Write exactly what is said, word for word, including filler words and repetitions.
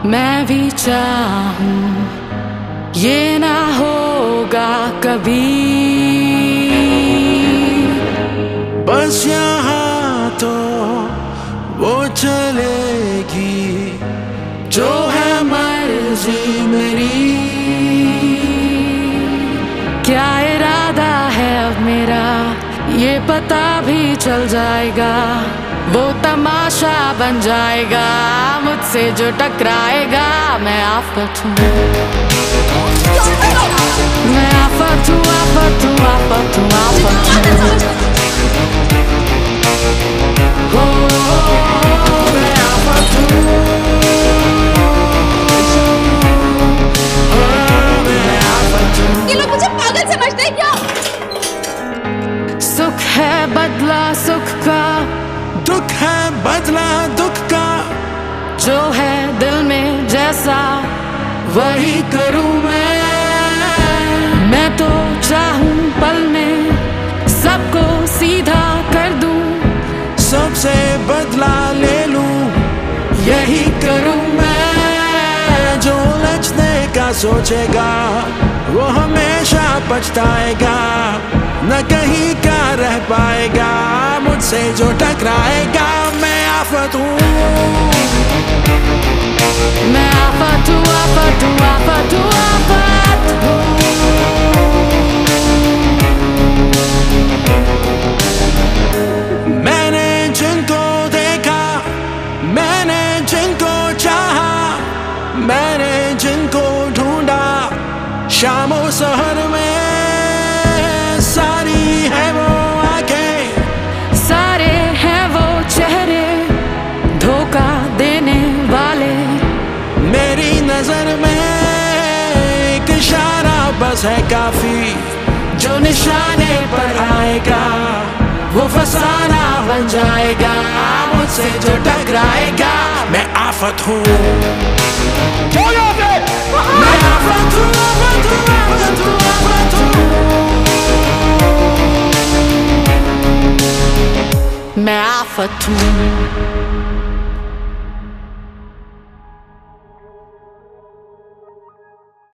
मैं भी चाहूं ये ना होगा कभी, बस यहाँ तो वो चलेगी जो है मर्जी मेरी। क्या इरादा है अब मेरा ये पता भी चल जाएगा, वो तमाशा बन जाएगा मुझसे जो टकराएगा। मैं आफत हूँ, मैं आफत हूँ, आफत हूँ, आफत हूँ, आफत हूँ। हो मैं आफत हूँ, हो मैं आफत हूँ। ये लोग मुझे पागल समझते हैं क्या? सुख है बदला सुख का, दुख है बदला दुख का, जो है दिल में जैसा वही करूं मैं। मैं तो चाहूं पल में सबको सीधा कर दूं, सबसे बदला ले लूं, यही करूं मैं। जो लचने का सोचेगा वो हमेशा पछताएगा, न कहीं का रह पाएगा मुझसे जो टकराएगा। मैं आफत हूँ, मैं आफत हूँ, आफत हूँ, आफत हूँ, आफत हूँ। मैंने जिनको देखा, मैंने जिनको चाहा, मैंने जिनको ढूंढा शामों शहर में, सारी है वो आंखें, सारे हैं वो चेहरे धोखा देने वाले। मेरी नजर में एक इशारा बस है काफी, जो निशाने पर आएगा वो फसाना बन जाएगा मुझसे जो टकराएगा। मैं आफत हूँ, मैं आफत हूँ, आफत हूँ, आफत हूँ, आफत हूँ। मैं आफत हूँ।